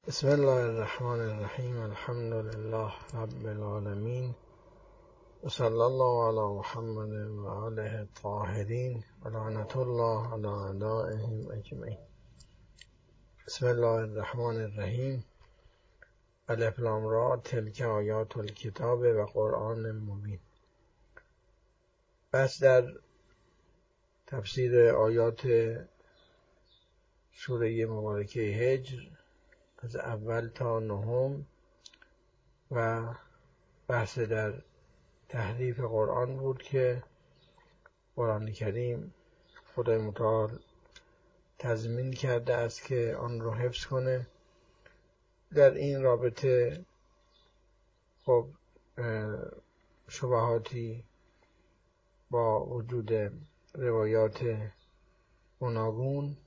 بسم الله الرحمن الرحیم. الحمد لله رب العالمین و صلی الله علی محمد و آله الطاهرین و لعنت الله علی اعدائهم اجمعین. بسم الله الرحمن الرحیم. الف لام را تلک آیات الکتاب و قرآن مبین. بس در تفسیر آیات سوره مبارکه هجر از اول تا نهم و بحث در تحریف قرآن بود که قرآن کریم خدای متعال تضمین کرده است که آن رو حفظ کنه. در این رابطه خب شبهاتی با وجود روایات گوناگون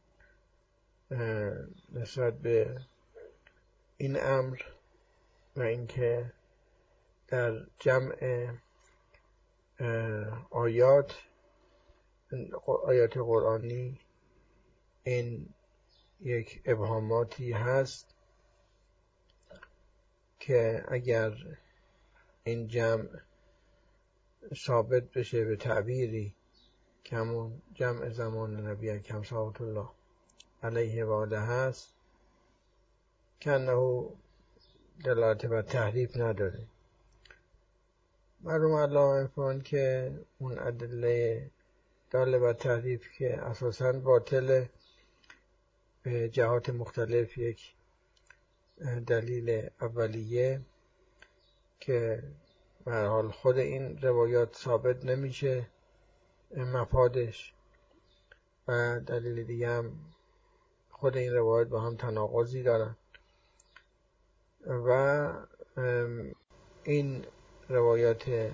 نسبت به این امر و اینکه در جمع آیات قرآنی این یک ابهاماتی هست که اگر این جمع ثابت بشه به تعبیری که همون جمع زمان نبی اکرم صلوات الله علیه و آله هست که انه دلالت بر تحریف نداره. معلوم علامه فرمود که اون ادله داله بر تحریف که اساساً باطل به جهات مختلف، یک دلیل اولیه که به هر حال خود این روایات ثابت نمیشه مفادش، و دلیل دیگه هم خود این روایات با هم تناقضی دارن و این روایات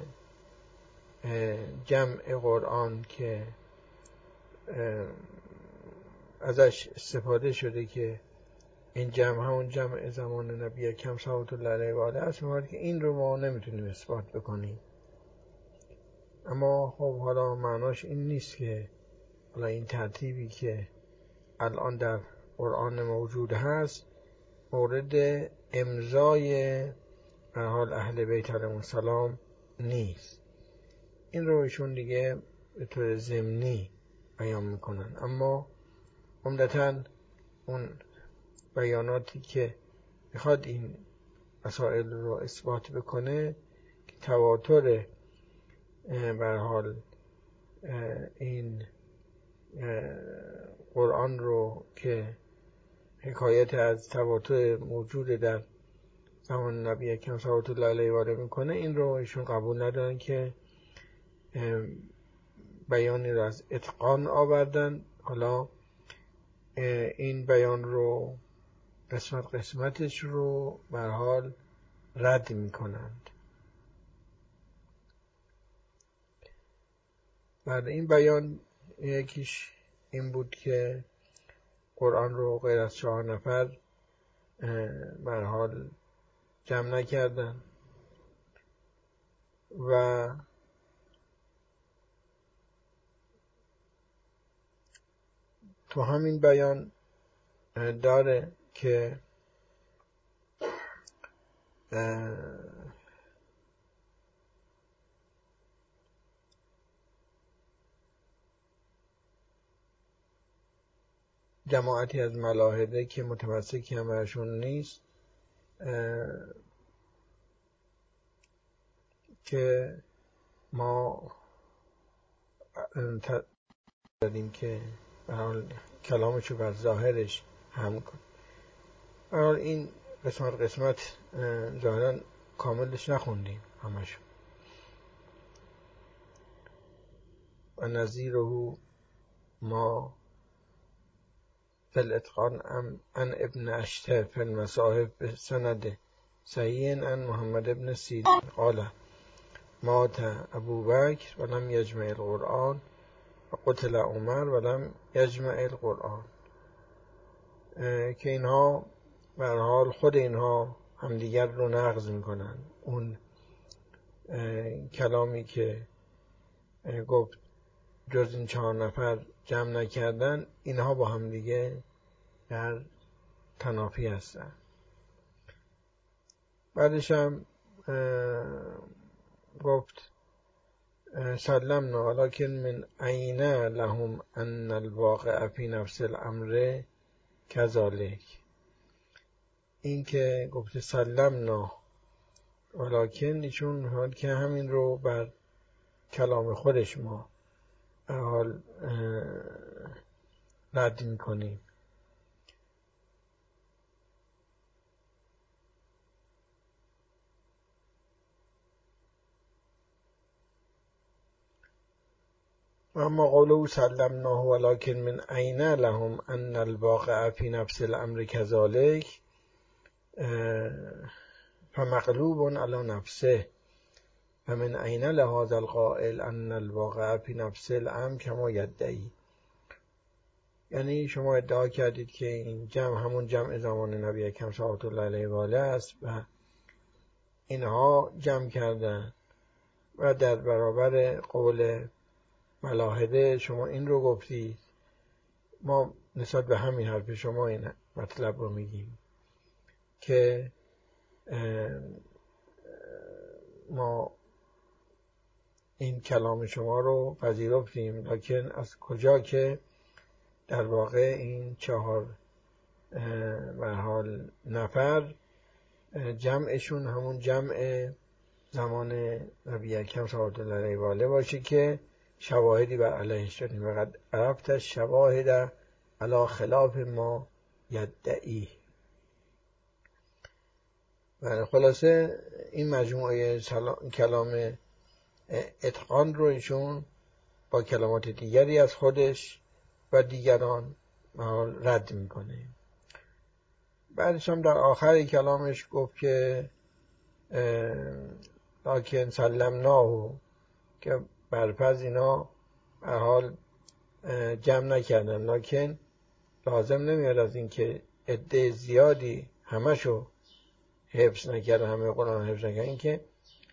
جمع قرآن که ازش استفاده شده که این جمع همون جمع زمان نبی اکرم صلوات الله علیه و آله است، که این رو ما نمیتونیم اثبات بکنیم. اما خب حالا معناش این نیست که حالا این ترتیبی که الان در قرآن موجود هست مورد امضای به حال اهل بیت علیهم السلام نیست. این رو ایشون دیگه به طور ضمنی بیان میکنن، اما عمدتاً اون بیاناتی که میخواد این مسائل رو اثبات بکنه که تواتر به هر حال این قرآن رو که حکایت از تواتر موجود در زمان نبی اکرم صلوات الله علیه و آله میکنه، این رو ایشون قبول ندارن که بیانی رو از اتقان آوردن. حالا این بیان رو قسمتش رو به هر حال رد میکنند. بعد این بیان یکیش این بود که قرآن رو غیر از 4 نفر به هر حال جمع نکردن و تو همین بیان داره که جماعتی از ملاحده که متمسکی هم برشون نیست که ما داریم که به حال کلامشو بر ظاهرش هم کن. به حال این قسمت ظاهرا کاملش نخوندیم همشو. و نظیره ما فی الاتقان ان ابن اشتر فی المصاحف به سند صحیح ان محمد ابن سیرین قال مات ابو بکر و لم یجمع القرآن و قتل عمر و لم یجمع القرآن، که اینها به هر حال خود اینها همدیگر رو نقض میکنن. اون کلامی که گفت جز این 4 نفر جمع نکردن، اینها با هم دیگه در تنافی هستن. بعدش هم گفت سلمنا ولکن من عین لهم ان الواقع فی نفس الامر کذالک. این که گفته سلمنا ولکن ایشون حال که همین رو بر کلام خودش ما حال رد میکنیم. اما قوله سلمناه ولکن من عین لهم ان الواقع فی نفس الامر کذالک فمغلوب علی نفسه فمن عین لهذا القائل ان الواقع فی نفس الامر کما یدعی. یعنی شما ادعا کردید که این جمع همون جمع زمان نبی اکرم صلوات الله علیه و آله است و اینها جمع کردن و در برابر قول ملاحده شما این رو گفتید. ما نسبت به همین حرف شما این مطلب رو میگیم که ما این کلام شما رو پذیرفتیم، لکن از کجا که در واقع این 4 به حال نفر جمعشون همون جمع زمان نبی اکرم صلوات الله علیه و آله باشه که شواهدی بر علیهش داریم. وقد عرفت شواهد علی خلاف ما یدعی. و خلاصه این مجموعه کلام اتقان رو ایشون با کلمات دیگری از خودش و دیگران رد میکنه. بعدش هم در آخر کلامش گفت که لکن سلمناه، که برپس اینا به حال جمع نکردن، لکن لازم نمیاد از این که عده زیادی همشو حفظ نکردن، همه قرآن حفظ نکردن، این که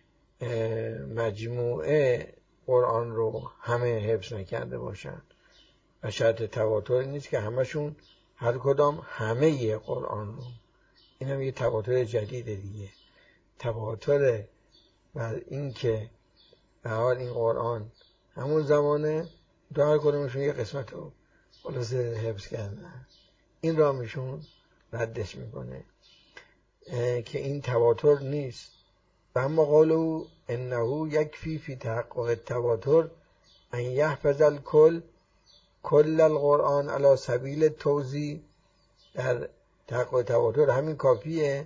مجموعه قرآن رو همه حفظ نکرده باشن و شرط تواتر نیست که همشون هر کدام همه قرآن رو. این هم یه تواتر جدیده دیگه، تواتر بر این که به حال این قرآن همون زمانه دو هر کدومشون یه قسمت رو خلاصه حفظ کردن. این را میشون ردش میکنه که این تواتر نیست. و اما قالوا انه یکفی فی تحقق التواتر ان یحفظ الکل کل القرآن علی سبیل توزیع. در تحقق تواتر همین کافیه.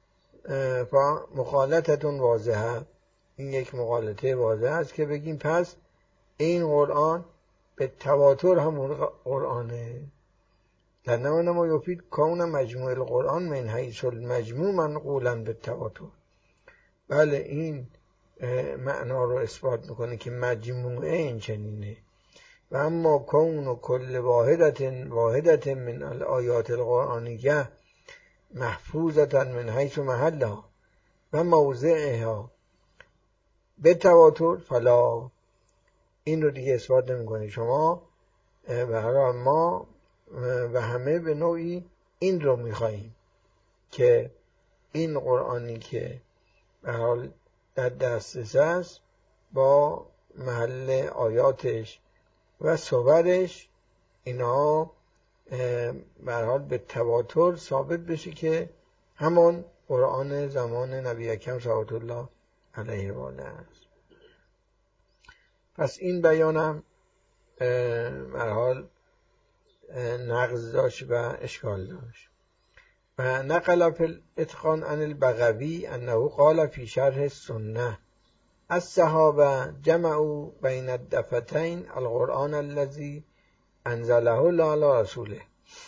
مخالطتون واضحه، این یک مغالطه واضح است که بگیم پس این قرآن به تواتر همون قرآنه. لأنه ما یفید کون مجموع القرآن من حیث المجموع منقولا به تواتر. بله این معنا رو اثبات میکنه که مجموعه این چنینه. و اما کون و کل واحدت من الآیات القرآنیه محفوظتا من حیث محلها و موضعها به تواتر فلا. این رو دیگه اثبات نمیکنه شما. برای ما و همه به نوعی این رو میخواییم که این قرآنی که به حال در دسترس است با محل آیاتش و صورش اینا به حال به تواتر ثابت بشه که همان قرآن زمان نبی اکرم صلوات الله علیه و آله است. پس این بیانم به حال نقض داشت و اشکال داشت. و نقل فی الاتقان عن البغوی انه قال فی شرح السنه الصحابه جمعوا بین الدفتین القرآن الذي انزله الله علی رسوله.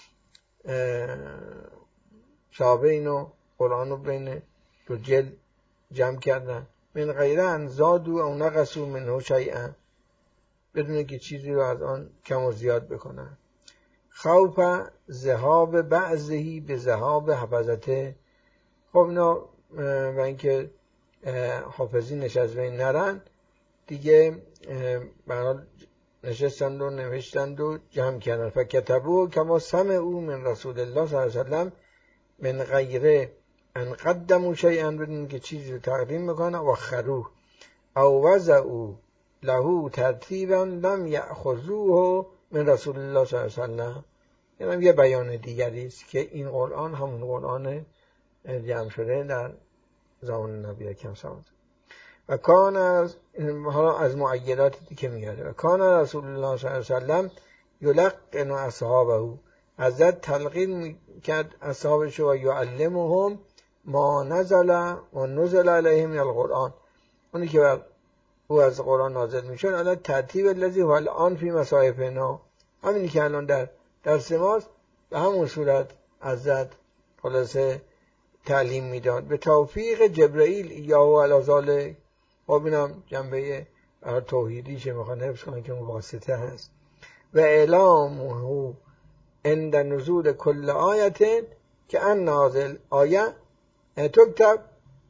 صحابه اینو قرآن رو بین دو جلد جمع کردن من غیر ان زادوا او نقصوا منه شیئا، بدون که چیزی رو از آن کم و زیاد بکنن. خوف ذهاب بعضهی به ذهاب حفظته. خب اینا و اینکه حافظی نشست بین نرن دیگه برای نشستند و نوشتند و جمع کردند. فکتبوا کما سمعوا من رسول الله صلی الله علیه و سلم من غیر ان قدموا شیئا، بدون که چیزی رو تقدیم میکنه، و خروه او وضعوا له ترتیبا لم یأخذوه من رسول الله صلی الله علیه وسلم. اینم یه بیان دیگری است که این قرآن همون قرآن جمع شده در زمان نبی اکرم صلی الله علیه و کان از مؤیداتی که میاره، و کان رسول الله صلی الله علیه وسلم یلقن اصحابه، حضرت تلقین کرد اصحابش و یعلمهم ما نزل و نزل علیهم من القرآن، اونی که او از قرآن نازل میشد، علی ترتیب الذی هو الان فی مصاحفنا، همینی که الان در درس ماست به همون صورت حضرت خلاصه تعلیم میداد، به توفیق جبرئیل یا علی ذالک. خب اینم جنبه توحیدی که میخوان حفظ کنن که واسطه هست. و اعلامه عند نزول کل آیت که ان نازل آیه تکتب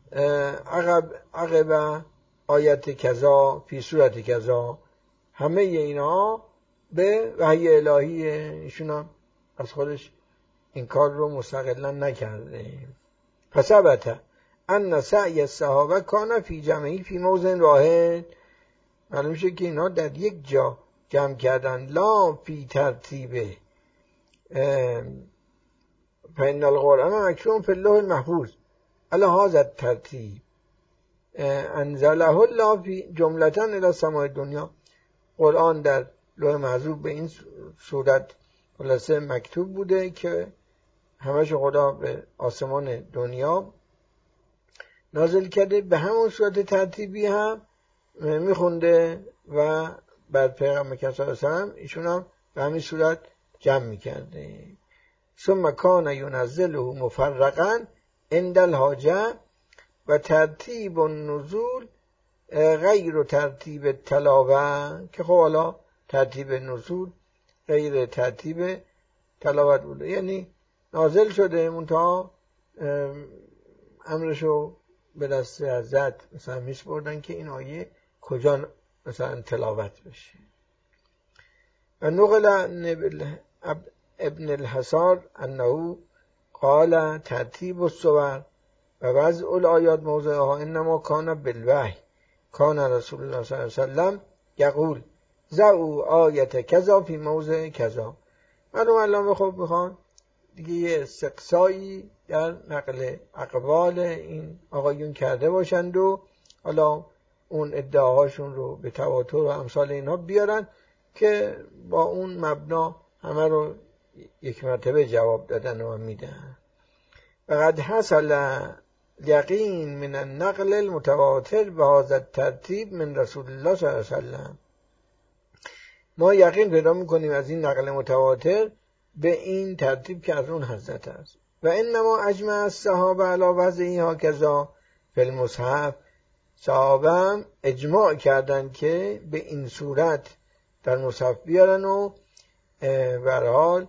عقب آیت کذا فی صورت کذا، همه اینا به وحی الهی، ایشون هم از خودش این کار رو مستقلا نکرده. فثبت ان سعی الصحابه کان فی جمعی فی موضع واحد، معلوم میشه که اینا در یک جا جمع کردن، لا فی ترتیبه، فإن القرآن مکتوب فی اللوح المحفوظ علی هذا الترتیب انزله الله فی جملة الی السماء الدنیا. قرآن در لوح محفوظ به این صورت خلاصه مکتوب بوده که همش خدا به آسمان دنیا نازل کرده، به همون صورت ترتیبی هم میخونده و بعد پیغمبر صلی الله علیه و سلم ایشون هم به همین صورت جمع میکرده. ثم کان ینزله مفرقا عند الحاجه و ترتیب النزول غیر ترتیب تلاوه، که خب حالا ترتیب نزول غیر ترتیب تلاوت بوده، یعنی نازل شده منتها امرشو به دست حضرت مثلا میسپردن که این آیه کجا مثلا تلاوت بشه. و نقل ابن الحصار انه قال ترتیب الصور و وضع الآیات موضعها انما کان بالوحی، کان رسول الله صلی الله علیه وسلم یقول ضعوا آیت کذا فی موضع کذا. معلوم علامه خب میخوان دیگه یه استقصایی در نقل اقوال این آقایون کرده باشند و حالا اون ادعاهاشون رو به تواتر و امثال اینها بیارن که با اون مبنا همه رو یک مرتبه جواب دادن و میدن. و قد حصل یقین من النقل المتواتر به هذا الترتیب من رسول الله صلی الله علیه وسلم، ما یقین پیدا میکنیم از این نقل متواتر به این ترتیب که از اون حضرت است. و انما اجمع الصحابه علی وضعی هکذا فی المصحف، صحابه هم اجماع کردن که به این صورت در مصحف بیارن و به هر حال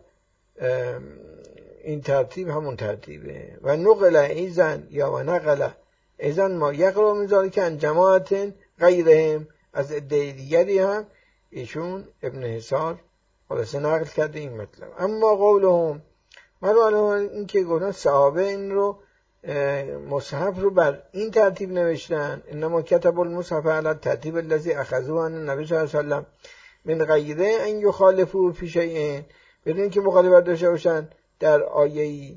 این ترتیب همون ترتیبه. و نقل ایزن یا و نقل ایزن ما یقرأ من ذلک ان جماعت غیرهم، از عده دیگری هم ایشون ابن حصار خلاصه نقل کرده این مطلب. اما قولهم معلومه این که گفتن صحابه این رو مصحف رو بر این ترتیب نوشتن، انما کتب المصحف علی ترتیب الذی اخذوه عن النبی صلی الله علیه و سلم من غیره ان یخالفوا فی شیء، بدون که مخالفت داشته باشن در آیه‌ای.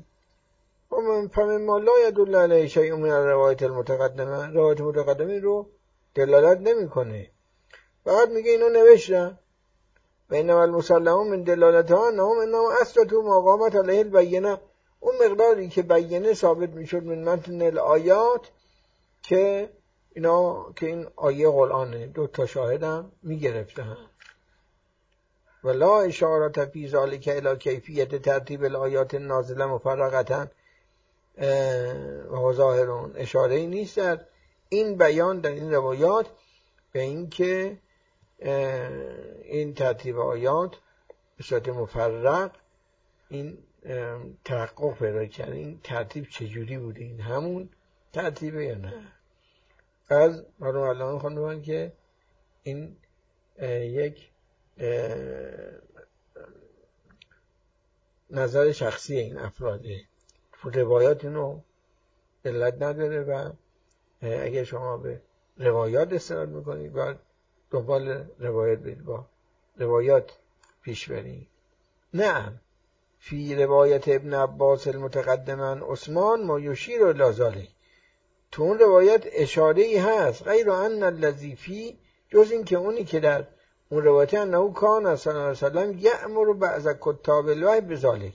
فمما لا يدل علیه شیء من الروایات المتقدمه، روایت متقدمه رو دلالت نمیکنه، فقط میگه اینو نوشتن. و انما المسلمون من دلالتها انهم انما اثبتوا ما قامت علیه البینه، اون مقداری که بینه ثابت میشد من متن الآیات که اینا که این آیه قرآنه، 2 شاهدم میگرفتن. ولا اشارت فی ذلک الی کیفیت ترتیب الآیات النازله مفرقتا و ظاهرون، اشاره ای نیست در این بیان در این روایات به این که این ترتیب آیات به صورت مفرق این تحقق پیدا کرد، این ترتیب چجوری بوده، این همون ترتیبه یا نه. از مرحوم علامه خواندن که این یک نظر شخصی این افراده، تو روایات اینو علت نداره و اگه شما به روایات استناد میکنید باید دنبال روایت برید، با روایات پیش برید. نعم فی روایت ابن عباس المتقدمن عثمان ما یشیر الی ذلک، تو اون روایت اشاره ای هست، غیر ان الذی فی، جز این که اونی که در اون روایت انه کان صلی الله علیه وسلم یأمر بعض کتاب الوحی بذلک،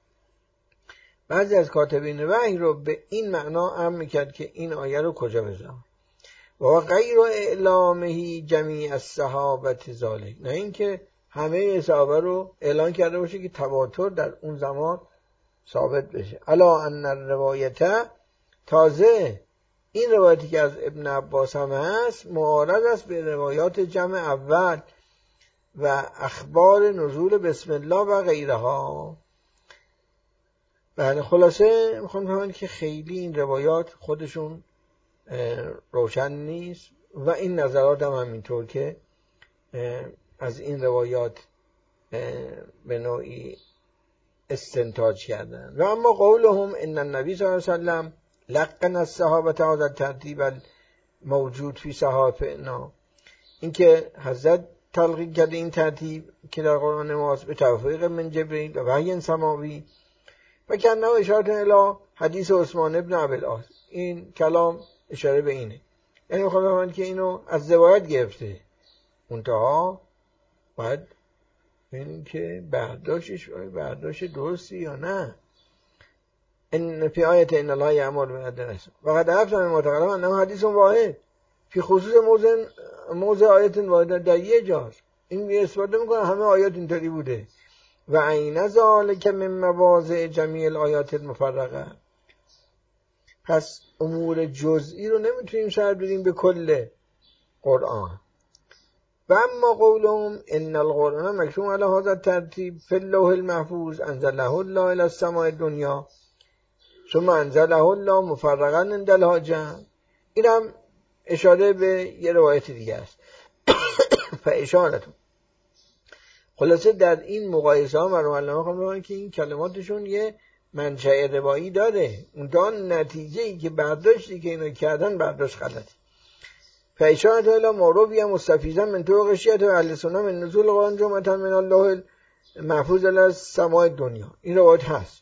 بعضی از کاتبین وحی رو به این معنا امر میکرد که این آیه رو کجا بذارن. و غیر اعلامه جمیع الصحابه ذلک، نه اینکه همه صحابه رو اعلان کرده باشه که تواتر در اون زمان ثابت بشه. الا ان الروایت، تازه این روایتی که از ابن عباس هم هست معارض است به روایات جمع اول و اخبار نزول بسم الله و غیرها. بله خلاصه میخوام بگم که خیلی این روایات خودشون روشن نیست و این نظرات هم همینطور که از این روایات به نوعی استنتاج کردن. و اما قولهم ان النبی صلی الله علیه وسلم لقن الصحابه هذا الترتیب الموجود فی صحائفنا، این که حضرت تلقین کرده این ترتیب که در قرآن ماست به توفیق من جبرئیل و وحی سماوی و کنه اشاره الی حدیث عثمان ابن ابی العاص، این کلام اشاره به اینه، یعنی میخوام که اینو از روایت گرفته، منتها باید این که برداشت درستی یا نه. ان فی آیت ان الله یأمر بالعدل و قد عرفنا من متقدم انه حدیث واحد فی خصوص موضع آیت واحد، در یه جاست این اثبات میکنه همه آیات اینطوری بوده. و عین ذلک من مواضع جمیع الآیات المفرقه، پس امور جزئی رو نمیتونیم شرط بدیم به کل قرآن. و اما قولهم ان القرآن مکتوب علی هذا الترتیب فی اللوح المحفوظ انزله الله الی السماء الدنیا ثم انزله الله مفرقا عند الحاجه، این هم اشاره به یه روایت دیگه است. فاشارتون خلاصه در این مقایسه ها مرحوم علامه خواهم که این کلماتشون یه منشأ روایی داره، اون نتیجه‌ای که برداشتی که اینا کردن برداشت غلطی. فاشارت الی معروفی مستفیضا من طرق شیعه و اهل سنت من نزول قرآن جمعه من الله المحفوظ الی السماء الدنیا، این روایت هست.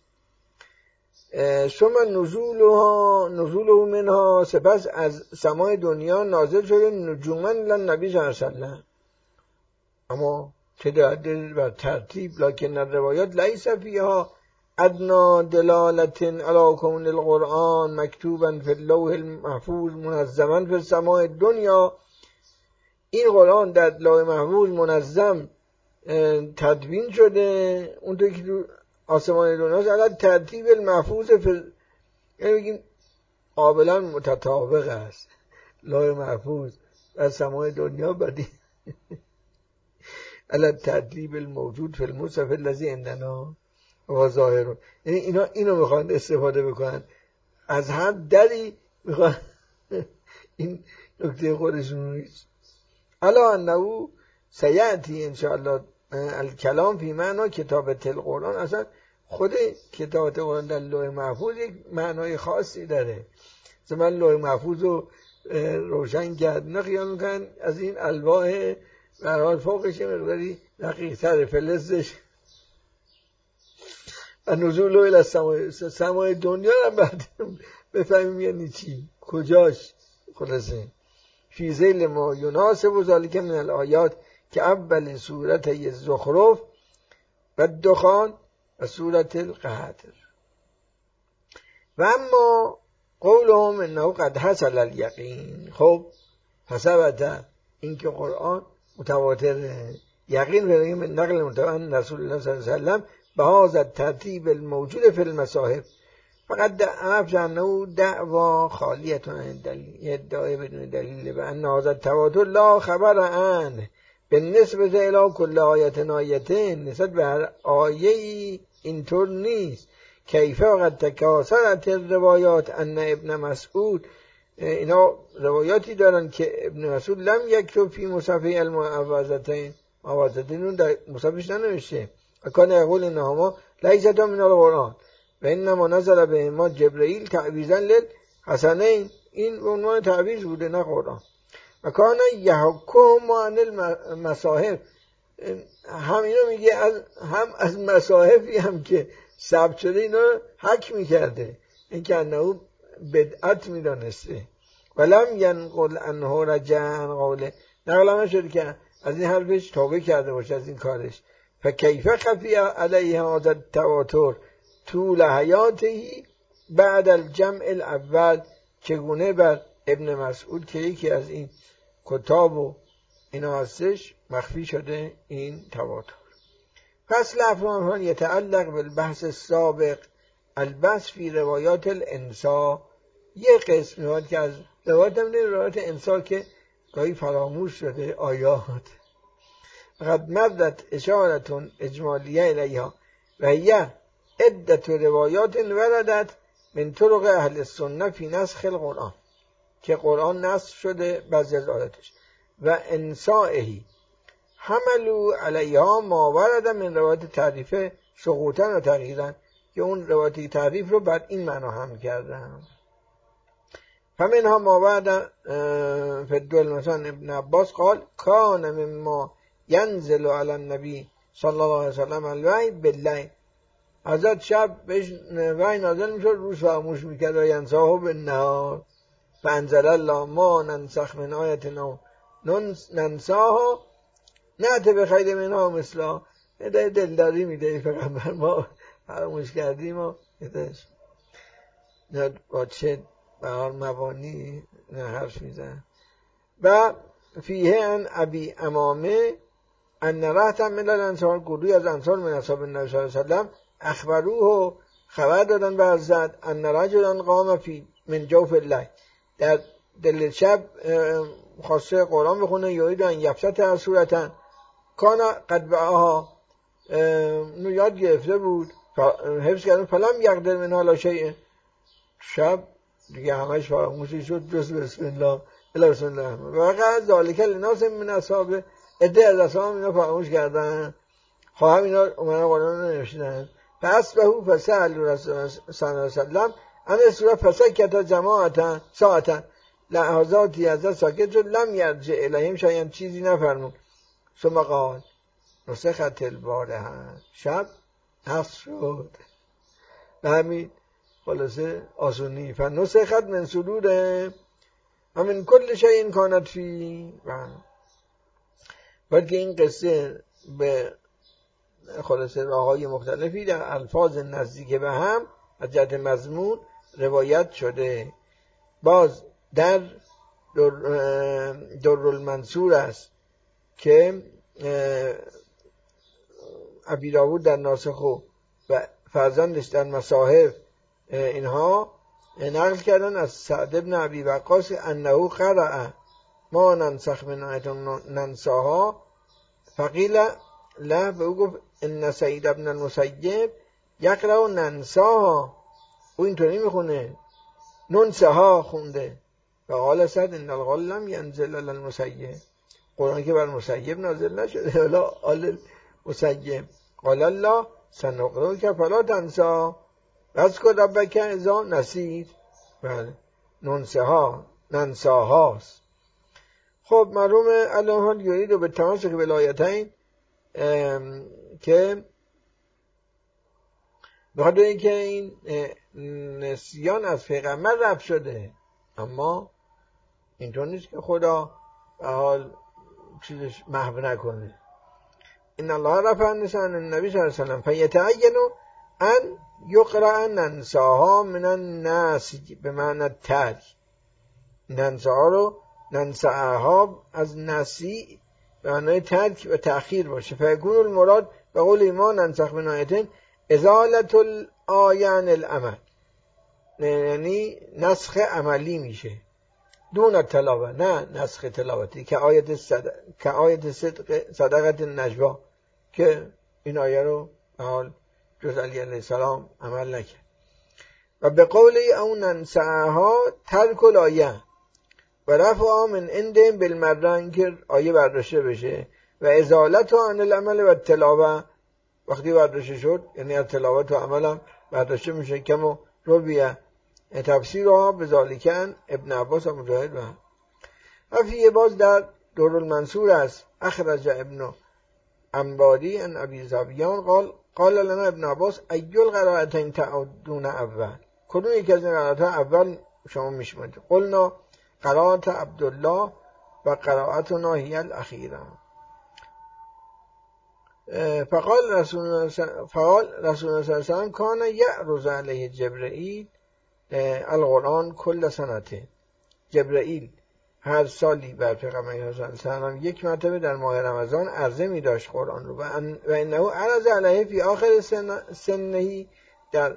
ثم نزوله منها، سپس از سماع دنیا نازل شده نجوما للنبی صلی الله علیه وسلم، اما چه دلیل بر ترتیب، لکن الروایات لیس فیها ادنا دلالت علی کون القرآن مکتوبا فی اللوح المحفوظ منظما فی السماء الدنیا، این قرآن در لوح محفوظ منظم تدوین شده اونطور که تو آسمان دنیاست، علی ترتیب المحفوظ یعنی بگیم قابلا متطابق است لوح محفوظ و سماع دنیا بدی علی ترتیب الموجود فی المصحف الذی عندنا و ظاهر، یعنی اینو میخوان استفاده بکنن، از هر دری میخوان این نکته خودشون نیست. الا انه سیأتی ان شاء الله الکلام فی معنا کتابت القرآن، اصلا خود کتابت القرآن در لوح محفوظ یک معنای خاصی داره. مثلا من لوح محفوظ رو روشن کرد، نه خیال میکنن از این الواح برحال فوقش مقداری دقیق‌تر فلزش و نزول الی سماع دنیا رو بعد بفهمیم یعنی چی، کجاش. خلاصه فی ذیل ما یناسب ذلک من الآیات که اول سورت الزخرف و الدخان و سورت القدر. و اما قولهم انه قد حصل الیقین، خب حسبت این که قرآن متواتر یقین به من نقل متوان رسول الله صلی الله علیه وسلم به هذا الترتیب الموجود فی المصاحف، فقط عرف انه دعوا خالیه عن دلیل، ادعای بدون دلیل، و ان هذا التواتر لا خبر عنه بالنسبه الی کل آیه نسبت به هر آیه اینطور نیست. کیف وقد تکاثرت الروایات ان ابن مسعود، اینا روایاتی دارن که ابن مسعود لم یکتب فی مصحف المعوذتین، معوذتین رو در مصحفش ننوشته، و کان یقول انهما لیست من القرآن، و انما نزل به ما جبرئیل تعویضا للحسنین، این به عنوان تعویض بوده نه قرآن. و کان یحکم عن المصاحف، هم اینو میگه هم از مصاحفی هم که ثبت شده اینا حک میکرده، این که انه بدعت میدانسته. ولم ینقل عنه رجع عن قوله، نقل نشد که از این حرفش توبه کرده باشه از این کارش. فکیف خفی علیه هذا التواتر طول حیاته بعد الجمع الاول، چگونه بر ابن مسعود که یکی از این کتاب و اینا هستش مخفی شده این تواتر. فصل افران یتعلق بالبحث السابق البحث فی روایات الانسا، یه قسم میاد که از روایات انسا که گاهی فراموش شده آیات. فقد مردت اشارتون اجمالیه الیها و هی عدت روایات وردت من طرق اهل السنه فی نسخ القرآن، که قرآن نسخ شده بعضی از آیاتش. و انسائهی حملوا علیها ما ورد من روایت تعریفه سقوطا و تغییرا، که اون روایت تعریف رو بر این معنا هم کردن. فمنها ما ورد فدول مثلا ابن عباس قال کان مما ینزل علی النبی صلی الله علیه وسلم الوحی باللیل، حضرت شب بهش وحی نازل میشد، روز فراموش میکرد و ینساهو بالنهار. فانزل الله ما ننسخ من آیت ننساها نأتی بخیر منها مثلا، دلداری میده پیغمبر ما فراموش کردیم و با چه مبانی حرف میزن. و فیه ان ابی امامه ان رهتا من الانصار، گروهی از انصار من اصحاب النبی صلی الله علیه وسلم اخبروه، خبر دادن به حضرت ان رجلا قام فی من جوف الليل، در دل شب خواسته قرآن بخونه، یرید ان یفتتح سورة کان قد بعها، یاد گرفته بود حفظ کردن، فلم یقدر منها لا شیء، شب دیگه همش فراموشی شد جز بسم الله الا بسم الله. واقعا ذالک لناس من اصحاب، عده از اصحاب اینا فراموش کردن، خواهم اینا اومدن قرآن رو نوشتن. پس به او فسأل رسول الله صلی الله علیه وسلم ان سوره فسکت جماعتا ساعتا، لحظاتی از ساکت شد، لم یرجع الیهم شیئا، چیزی نفرمود. ثم قال نسخت البارحه، شب نسخ شد. به همین خلاصه آسونی فنسخت من صدوره و من کل شیء کانت فی، باید که این قصه به خلاصه راه‌های مختلفی در الفاظ نزدیک به هم از جهت مضمون روایت شده. باز در درالمنصور است که ابی داود در ناسخ و فرزندش در مصاحف اینها نقل کردن از سعد بن ابی وقاص انه قرأ ما ننسخ من آیه ننساها، فقیل له، به او گفت ان سعید ابن المسیب یقرأ ننساها، او اینطوری میخونه ننساها خونده. و قال سعد ان القرآن لم ينزل على المسیب، قرآن که بر مسیب نازل نشده، ولا آل المسیب. قال الله سنقرئک فلا تنسا واذکر ربک اذا نسیت. بله ننساهاست. خب معلومه الان یرید به تماسک ولایتین که بخاطر اینکه این نسیان از پیغمبر رفت شده، اما اینطور نیست که خدا به حال چیزش محو نکنه. ان الله رفع نسان النبی صلی الله علیه وسلم فیتعین ان یقرأ ننساها من الناس به معنی ترک، ننساها رو ننساها از نسی به معنی ترک و تأخیر باشه. فیکون المراد به قول ایمان ننسخ من آیتین ازالت الآیه عن العمل، یعنی نسخ عملی میشه، دون تلاوه، نه نسخ تلاوتی، که آیت صدقت النجوا که این آیه رو به حال جز علی علیه السلام عمل نکرد. و به قول او ننسعها ترک الآیه و رفع من اندهم بالمرن، که آیه برداشته بشه، و ازالت عن العمل و تلاوه، وقتی برداشته شد یعنی از تلاوت و عمل هم برداشته میشه کما رویه تفسیرها به ذالکن ابن عباس و مجاهد و فیه باز در دور المنصور است اخرج ابن انباری ان ابی زبیان قال لنا ابن عباس ایل قرائتین تعدون اول کدوم یکی از این قرائت اول شما میشمارید قلنا قرائت عبدالله و قرائتنا هی الاخیره فقال رسول الله صلی الله علیه وسلم کان یعرض علیه جبرئیل القرآن کل سنته جبرئیل هر سالی بر پیغمبر صلی الله علیه وسلم یک مرتبه در ماه رمضان عرضه می داشت قرآن رو و انه عرض علیه فی آخر سنهی در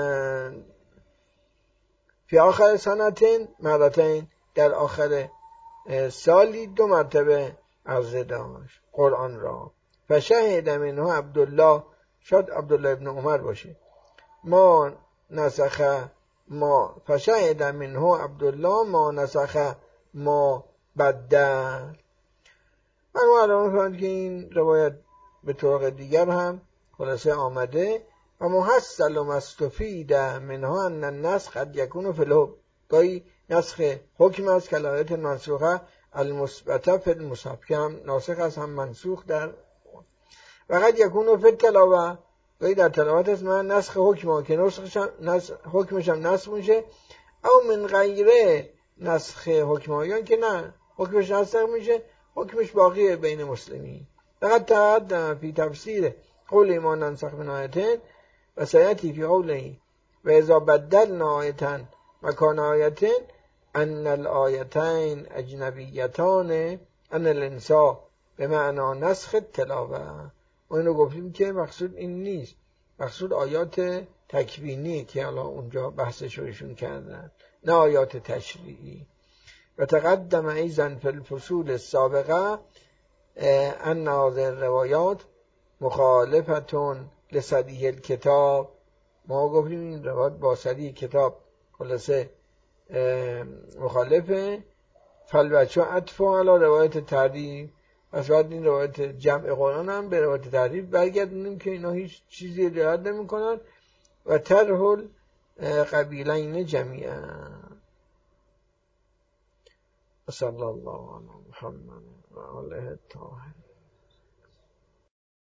فی آخر سنتین مرتين در آخر سالی 2 مرتبه عرضه داشت قرآن را فشهد منه عبدالله شاید عبدالله ابن عمر باشه ما نسخ ما فشهد منه عبدالله ما نسخ ما بدل من معلومه فهمد که این روایت به طرق دیگر هم خلاصه آمده و محصل و مستفید منها ان النسخ قد یکون فی الحکم گاهی نسخ حکم است که الآیات منسوخه المثبته فی المصحف که هم ناسخ است هم منسوخ در و قد یکون فی التلاوه گاهی در تلاوت است من نسخ حکم که حکمش هم نسخ میشه او من غیره نسخ حکمایان که نه حکمش نسخ میشه حکمش باقیه بین مسلمین فقط تقدم فی تفسیر قول ما ننسخ من آیتین و سیأتی فی قوله و اذا بدلنا آیتن مکان آیتین ان الآیتین اجنبیتان ان الانسا به معنا نسخ تلاوه و اینو گفتیم که مقصود این نیست مقصود آیات تکوینی که الان اونجا بحثش رو ایشون کردن نه آیات تشریعی و تقدم ایضا فی الفصول السابقه ان هذه الروایات مخالفتون لصریح الکتاب ما گفتیم این روایات با صریح کتاب خلاصه مخالفه فالبچه عطفا علی روایت تعریف پس باید این روایت جمع قرآن هم به روایت تعریف برگردونیم که اینا هیچ چیزی رعایت نمی‌کنن و طرح القبیلین جمیعا صلی الله علی محمد و آله الطاهرین